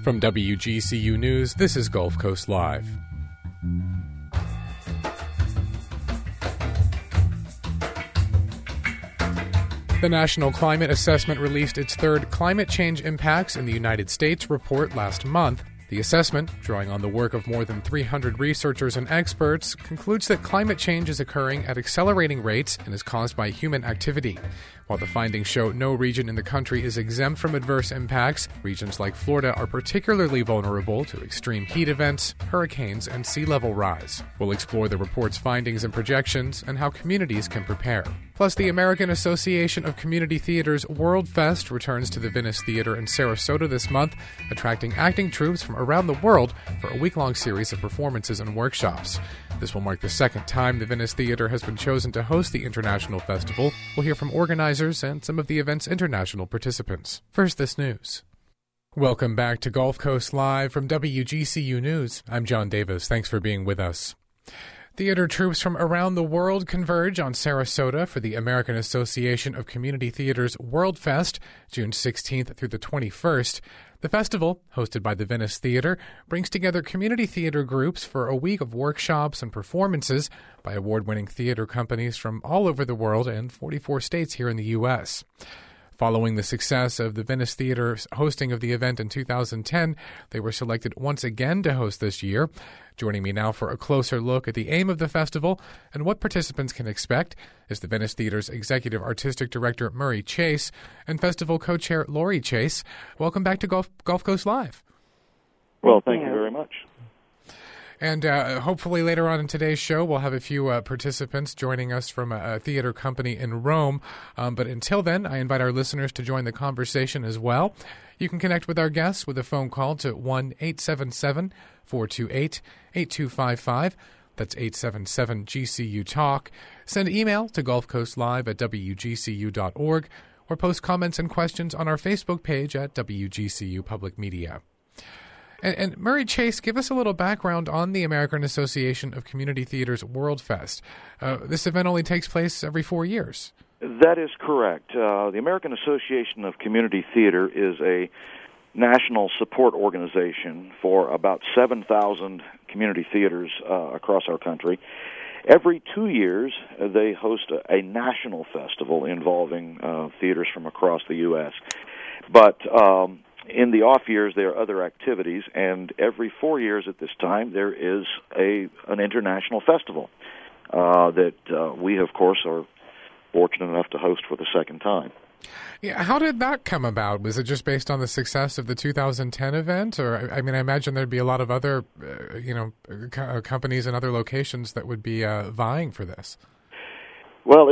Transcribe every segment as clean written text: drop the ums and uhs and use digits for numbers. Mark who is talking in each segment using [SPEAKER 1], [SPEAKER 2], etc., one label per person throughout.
[SPEAKER 1] From WGCU News, this is Gulf Coast Live. The National Climate Assessment released its third Climate Change Impacts in the United States report last month. The assessment, drawing on the work of more than 300 researchers and experts, concludes that climate change is occurring at accelerating rates and is caused by human activity. While the findings show no region in the country is exempt from adverse impacts, regions like Florida are particularly vulnerable to extreme heat events, hurricanes, and sea level rise. We'll explore the report's findings and projections and how communities can prepare. Plus, the American Association of Community Theaters World Fest returns to the Venice Theater in Sarasota this month, attracting acting troupes from around the world for a week-long series of performances and workshops. This will mark the second time the Venice Theater has been chosen to host the International Festival. We'll hear from organizers and some of the event's international participants. First, this news. Welcome back to Gulf Coast Live from WGCU News. I'm John Davis. Thanks for being with us. Theater troupes from around the world converge on Sarasota for the American Association of Community Theaters World Fest, June 16th through the 21st. The festival, hosted by the Venice Theater, brings together community theater groups for a week of workshops and performances by award-winning theater companies from all over the world and 44 states here in the U.S. Following the success of the Venice Theater's hosting of the event in 2010, they were selected once again to host this year. Joining me now for a closer look at the aim of the festival and what participants can expect is the Venice Theater's Executive Artistic Director, Murray Chase, and Festival Co-Chair, Lori Chase. Welcome back to Gulf Coast Live.
[SPEAKER 2] Well, thank you very much.
[SPEAKER 1] And hopefully later on in today's show, we'll have a few participants joining us from a theater company in Rome. But until then, I invite our listeners to join the conversation as well. You can connect with our guests with a phone call to 1-877-428-8255. That's 877-GCU-TALK. Send email to gulfcoastlive@wgcu.org or post comments and questions on our Facebook page at WGCU Public Media. And Murray Chase, give us a little background on the American Association of Community Theaters World Fest. This event only takes place every 4 years.
[SPEAKER 2] That is correct. The American Association of Community Theater is a national support organization for about 7,000 community theaters across our country. Every 2 years, they host a national festival involving theaters from across the U.S. But in the off years, there are other activities, and every 4 years at this time, there is an international festival that we, of course, are fortunate enough to host for the second time.
[SPEAKER 1] Yeah, how did that come about? Was it just based on the success of the 2010 event? Or, I mean, I imagine there'd be a lot of other, companies and other locations that would be vying for this.
[SPEAKER 2] Well,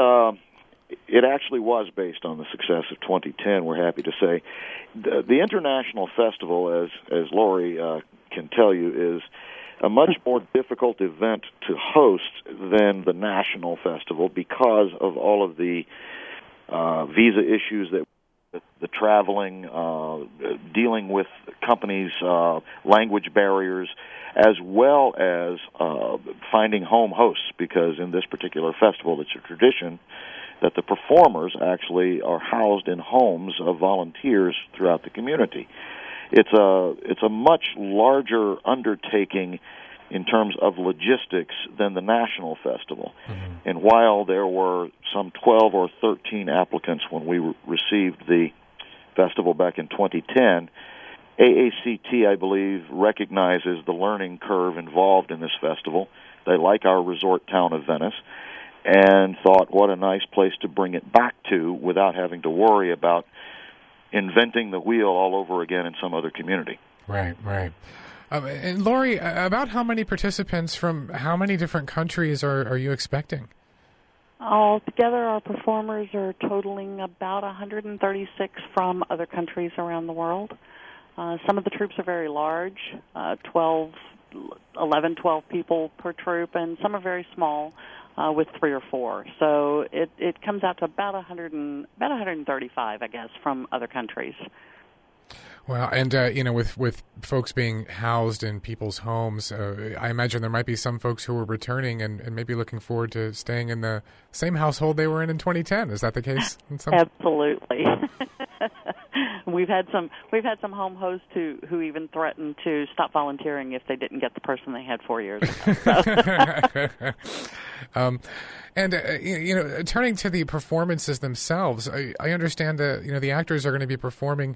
[SPEAKER 2] it actually was based on the success of 2010, we're happy to say. The International Festival, as Lori can tell you, is a much more difficult event to host than the National Festival because of all of the visa issues, the traveling, dealing with companies' language barriers, as well as finding home hosts, because in this particular festival, it's a tradition that the performers actually are housed in homes of volunteers throughout the community. It's a much larger undertaking in terms of logistics than the National Festival. Mm-hmm. And while there were some 12 or 13 applicants when we received the festival back in 2010, AACT, I believe, recognizes the learning curve involved in this festival. They like our resort town of Venice and thought, what a nice place to bring it back to without having to worry about inventing the wheel all over again in some other community.
[SPEAKER 1] Right. And Lori, about how many participants from how many different countries are you expecting?
[SPEAKER 3] Altogether, our performers are totaling about 136 from other countries around the world. Some of the troupes are very large, 12 people per troupe, and some are very small, with 3 or 4. So it comes out to about 135, I guess, from other countries.
[SPEAKER 1] Well, and with folks being housed in people's homes, I imagine there might be some folks who are returning and maybe looking forward to staying in the same household they were in 2010. Is that the case?
[SPEAKER 3] Absolutely. We've had some home hosts who even threatened to stop volunteering if they didn't get the person they had 4 years ago. So.
[SPEAKER 1] Turning to the performances themselves, I understand that the actors are going to be performing,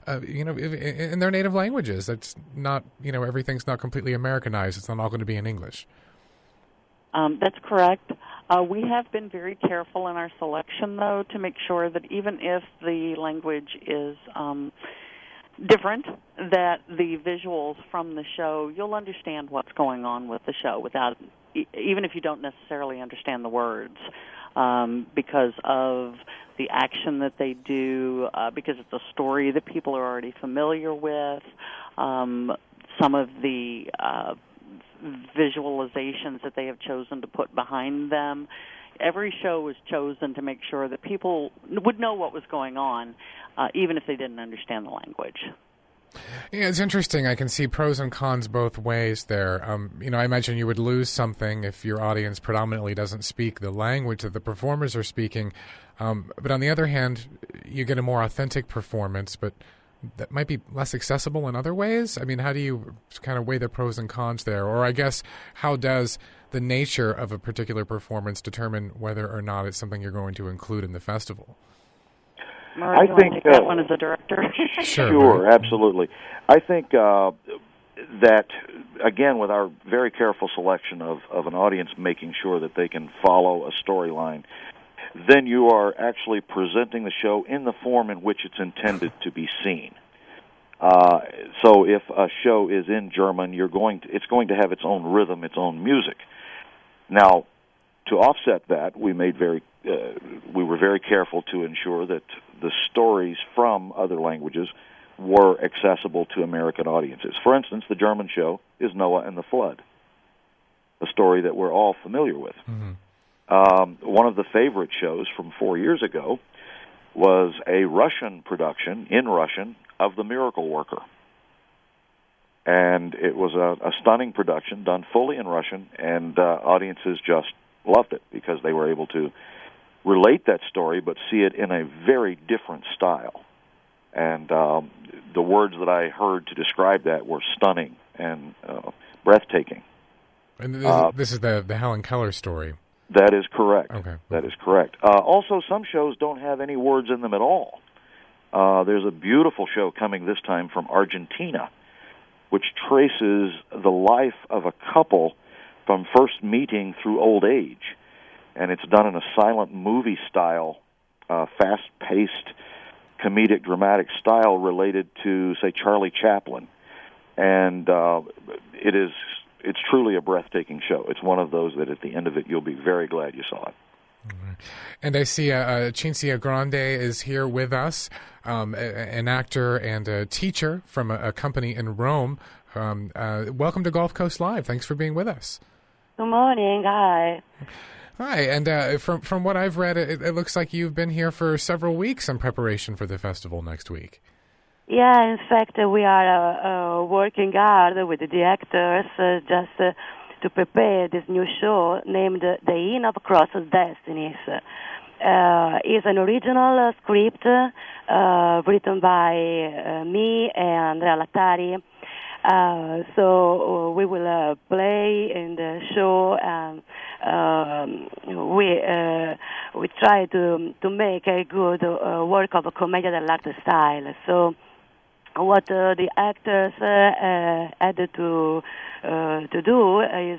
[SPEAKER 1] in their native languages. That's not, everything's not completely Americanized. It's not all going to be in English.
[SPEAKER 3] That's correct. We have been very careful in our selection, though, to make sure that even if the language is different, that the visuals from the show, you'll understand what's going on with the show without, even if you don't necessarily understand the words, because of the action that they do, because it's a story that people are already familiar with, some of the visualizations that they have chosen to put behind them. Every show was chosen to make sure that people would know what was going on, even if they didn't understand the language.
[SPEAKER 1] Yeah, it's interesting. I can see pros and cons both ways there. I imagine you would lose something if your audience predominantly doesn't speak the language that the performers are speaking. But on the other hand, you get a more authentic performance, but that might be less accessible in other ways. I mean, how do you kind of weigh the pros and cons there? Or I guess, how does the nature of a particular performance determine whether or not it's something you're going to include in the festival?
[SPEAKER 3] Murray, I think that one as a director.
[SPEAKER 2] Sure, absolutely. I think that, again, with our very careful selection of an audience making sure that they can follow a storyline, then you are actually presenting the show in the form in which it's intended to be seen. So if a show is in German, it's going to have its own rhythm, its own music. Now, to offset that, we were very careful to ensure that the stories from other languages were accessible to American audiences. For instance, the German show is Noah and the Flood, a story that we're all familiar with. Mm-hmm. One of the favorite shows from 4 years ago was a Russian production, in Russian, of The Miracle Worker. And it was a stunning production done fully in Russian, and audiences just loved it because they were able to relate that story but see it in a very different style. And the words that I heard to describe that were stunning and breathtaking.
[SPEAKER 1] And this is the Helen Keller story.
[SPEAKER 2] That is correct.
[SPEAKER 1] Okay.
[SPEAKER 2] That is correct. Also, some shows don't have any words in them at all. There's a beautiful show coming this time from Argentina, which traces the life of a couple from first meeting through old age. And it's done in a silent movie style, fast-paced, comedic, dramatic style related to, say, Charlie Chaplin. And it's truly a breathtaking show. It's one of those that at the end of it, you'll be very glad you saw it.
[SPEAKER 1] And I see Cinzia Grande is here with us, an actor and a teacher from a company in Rome. Welcome to Gulf Coast Live. Thanks for being with us.
[SPEAKER 4] Good morning. Hi.
[SPEAKER 1] Hi. And from what I've read, it looks like you've been here for several weeks in preparation for the festival next week.
[SPEAKER 4] Yeah, in fact, we are working hard with the actors just to prepare this new show named The Inn of Crossed Destinies. It's an original script written by me and Andrea Lattari. So we will play in the show, and we try to make a good work of a commedia dell'arte style. So what the actors had to do is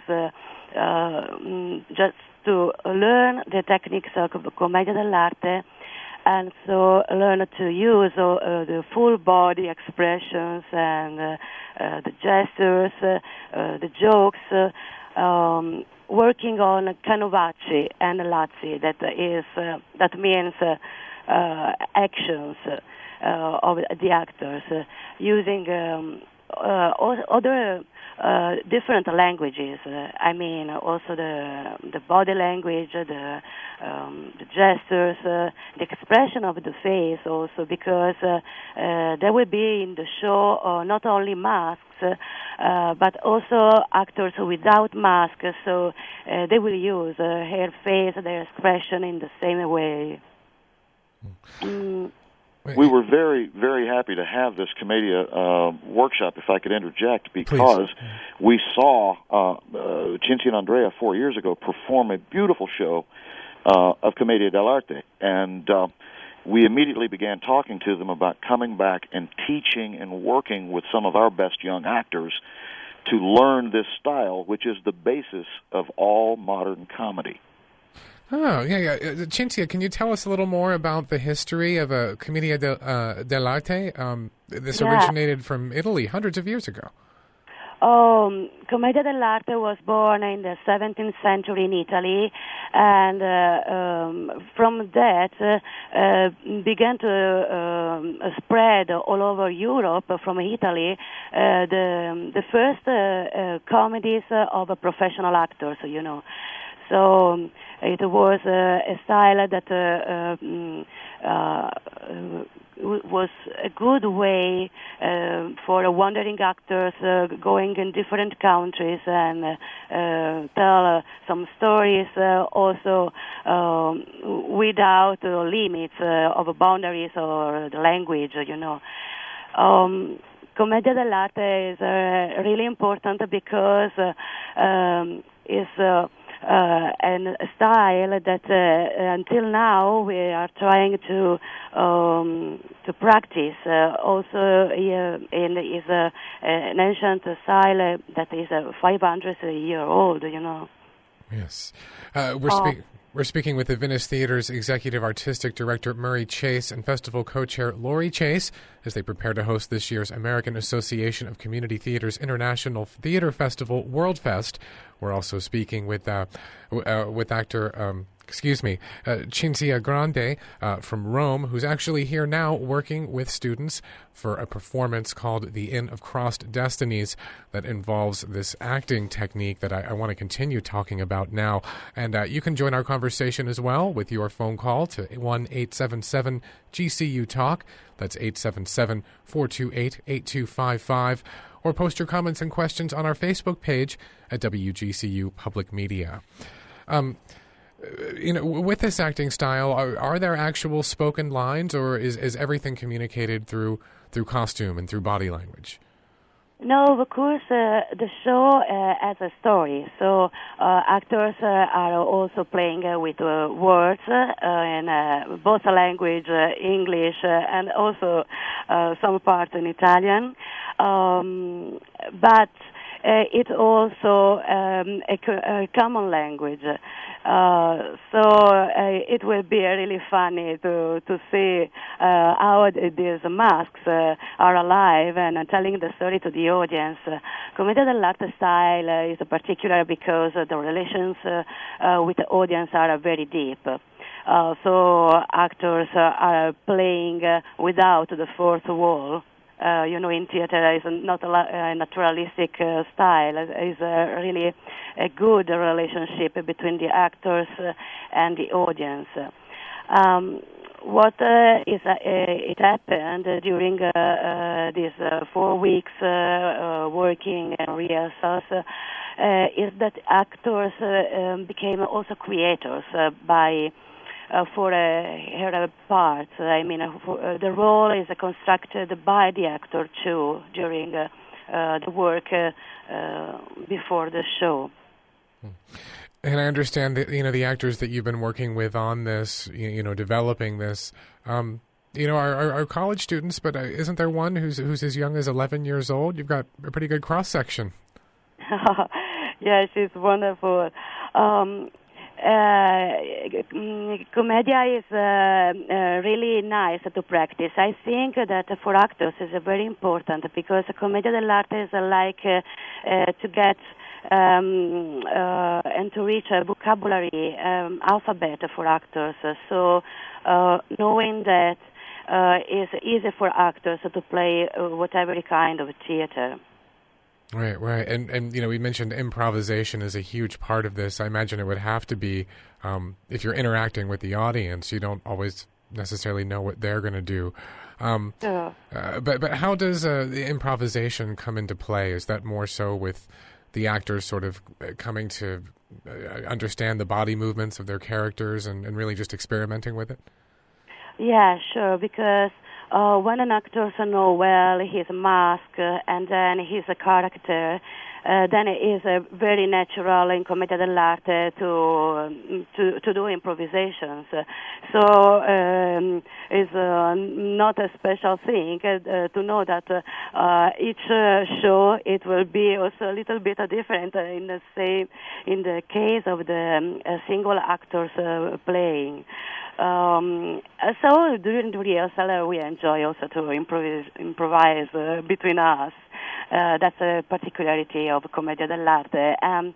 [SPEAKER 4] just to learn the techniques of commedia dell'arte, and so learn to use the full body expressions and the gestures, the jokes, working on canovacci and lazzi, that means actions of the actors, using other different languages. I mean, also the body language, the gestures, the expression of the face also, because there will be in the show not only masks, but also actors without masks, so they will use their face, their expression in the same way.
[SPEAKER 2] we were very, very happy to have this Commedia workshop, if I could interject, because we saw Cinzia and Andrea 4 years ago perform a beautiful show of Commedia dell'arte, and we immediately began talking to them about coming back and teaching and working with some of our best young actors to learn this style, which is the basis of all modern comedy.
[SPEAKER 1] Oh, yeah. Cinzia, can you tell us a little more about the history of Commedia dell'arte? This originated from Italy hundreds of years ago.
[SPEAKER 4] Commedia dell'arte was born in the 17th century in Italy, and from that began to spread all over Europe from Italy the first comedies of professional actors, you know. So it was a style that was a good way for wandering actors going in different countries and tell some stories also without limits of boundaries or the language, you know. Commedia dell'arte is really important because it's and a style that until now we are trying to practice. Also, and is an ancient style that is 500 years old. You know.
[SPEAKER 1] Yes, we're speaking with the Venice Theater's Executive Artistic Director Murray Chase and Festival Co-Chair Lori Chase as they prepare to host this year's American Association of Community Theaters International Theater Festival, WorldFest. We're also speaking with actor Cinzia Grande from Rome, who's actually here now working with students for a performance called The Inn of Crossed Destinies that involves this acting technique that I want to continue talking about now. And you can join our conversation as well with your phone call to 1-877-GCU-TALK. That's 877-428-8255. Or post your comments and questions on our Facebook page at WGCU Public Media. With this acting style, are there actual spoken lines, or is everything communicated through costume and through body language?
[SPEAKER 4] No, of course, the show has a story. So actors are also playing with words in both language, English, and also some part in Italian. But it's also a common language. So it will be really funny to see how these masks are alive and telling the story to the audience. Commedia dell'arte style is particular because the relations with the audience are very deep. So actors are playing without the fourth wall. In theater is not a naturalistic style. It's really a good relationship between the actors and the audience. It happened during these 4 weeks working in rehearsals is that actors became also creators for her part. I mean, the role is constructed by the actor too during the work before the show.
[SPEAKER 1] And I understand that the actors that you've been working with on this, developing this, are college students. But isn't there one who's as young as 11 years old? You've got a pretty good cross section.
[SPEAKER 4] Yeah, she's wonderful. Commedia is really nice to practice. I think that for actors is very important because Commedia dell'arte is like to get and to reach a vocabulary alphabet for actors. So knowing that it's easy for actors to play whatever kind of theater.
[SPEAKER 1] Right. And we mentioned improvisation is a huge part of this. I imagine it would have to be, if you're interacting with the audience, you don't always necessarily know what they're going to do. But how does the improvisation come into play? Is that more so with the actors sort of coming to understand the body movements of their characters and really just experimenting with it?
[SPEAKER 4] Yeah, sure, because when an actor knows well his mask and then his character, then it is very natural in commedia dell'arte to do improvisations. So it's not a special thing to know that each show it will be also a little bit different in the case of the single actors playing. So during the rehearsal we enjoy also to improvise between us. That's a particularity of commedia dell'arte.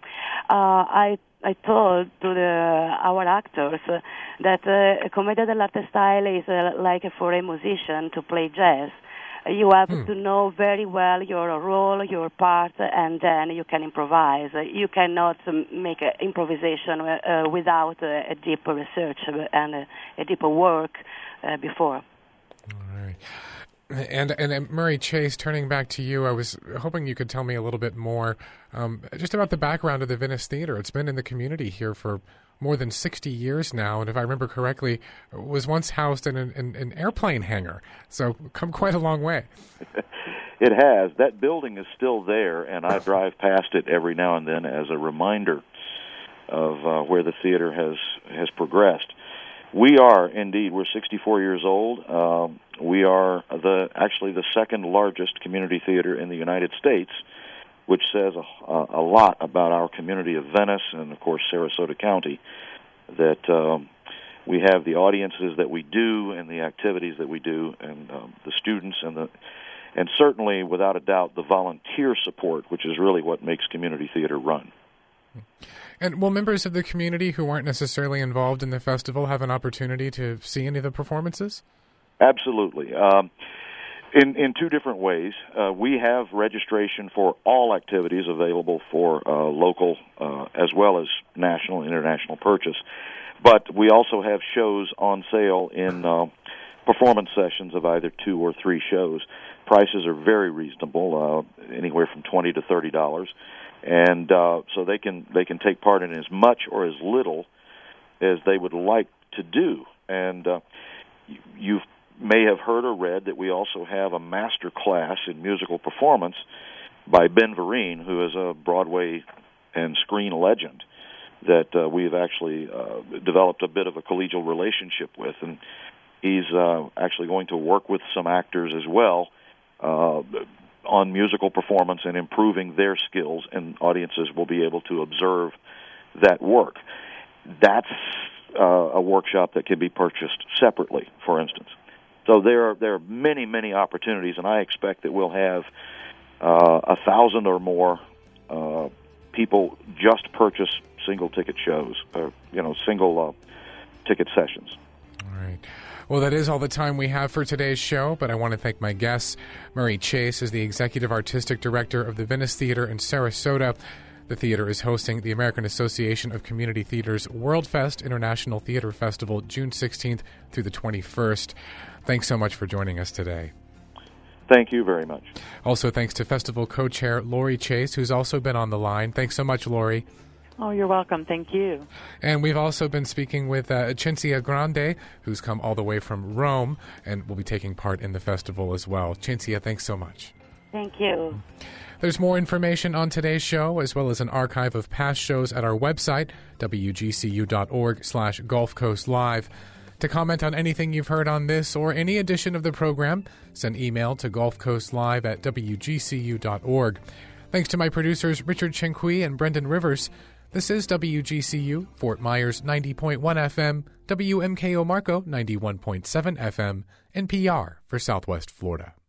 [SPEAKER 4] I told to our actors that commedia dell'arte style is like for a musician to play jazz. You have to know very well your role, your part, and then you can improvise. You cannot make improvisation without a deep research and a deeper work before.
[SPEAKER 1] All right. And Murray Chase, turning back to you, I was hoping you could tell me a little bit more just about the background of the Venice Theater. It's been in the community here for more than 60 years now, and if I remember correctly, was once housed in an airplane hangar. So come quite a long way.
[SPEAKER 2] It has. That building is still there, and I drive past it every now and then as a reminder of where the theater has progressed. We are, indeed, we're 64 years old. We are actually the second largest community theater in the United States, which says a lot about our community of Venice and, of course, Sarasota County, that we have the audiences that we do and the activities that we do and the students and certainly, without a doubt, the volunteer support, which is really what makes community theater run.
[SPEAKER 1] And will members of the community who aren't necessarily involved in the festival have an opportunity to see any of the performances?
[SPEAKER 2] Absolutely. In two different ways. We have registration for all activities available for local as well as national and international purchase. But we also have shows on sale in performance sessions of either 2 or 3 shows. Prices are very reasonable, anywhere from $20 to $30. And so they can take part in as much or as little as they would like to do. And you may have heard or read that we also have a master class in musical performance by Ben Vereen, who is a Broadway and screen legend that we've actually developed a bit of a collegial relationship with. And he's actually going to work with some actors as well on musical performance and improving their skills, and audiences will be able to observe that work. That's a workshop that can be purchased separately, for instance. So there are many, many opportunities, and I expect that we'll have 1,000 or more people just purchase single-ticket shows, or single-ticket sessions.
[SPEAKER 1] All right. Well, that is all the time we have for today's show, but I want to thank my guests. Murray Chase is the Executive Artistic Director of the Venice Theater in Sarasota. The theater is hosting the American Association of Community Theaters WorldFest International Theater Festival June 16th through the 21st. Thanks so much for joining us today.
[SPEAKER 2] Thank you very much.
[SPEAKER 1] Also, thanks to festival co-chair Lori Chase, who's also been on the line. Thanks so much, Lori.
[SPEAKER 3] Oh, you're welcome. Thank you.
[SPEAKER 1] And we've also been speaking with Cinzia Grande, who's come all the way from Rome and will be taking part in the festival as well. Cinzia, thanks so much.
[SPEAKER 4] Thank you.
[SPEAKER 1] There's more information on today's show, as well as an archive of past shows at our website, wgcu.org/Gulf Coast Live. To comment on anything you've heard on this or any edition of the program, send email to gulfcoastlive@wgcu.org. Thanks to my producers, Richard Chenqui and Brendan Rivers. This is WGCU, Fort Myers 90.1 FM, WMKO Marco 91.7 FM, NPR for Southwest Florida.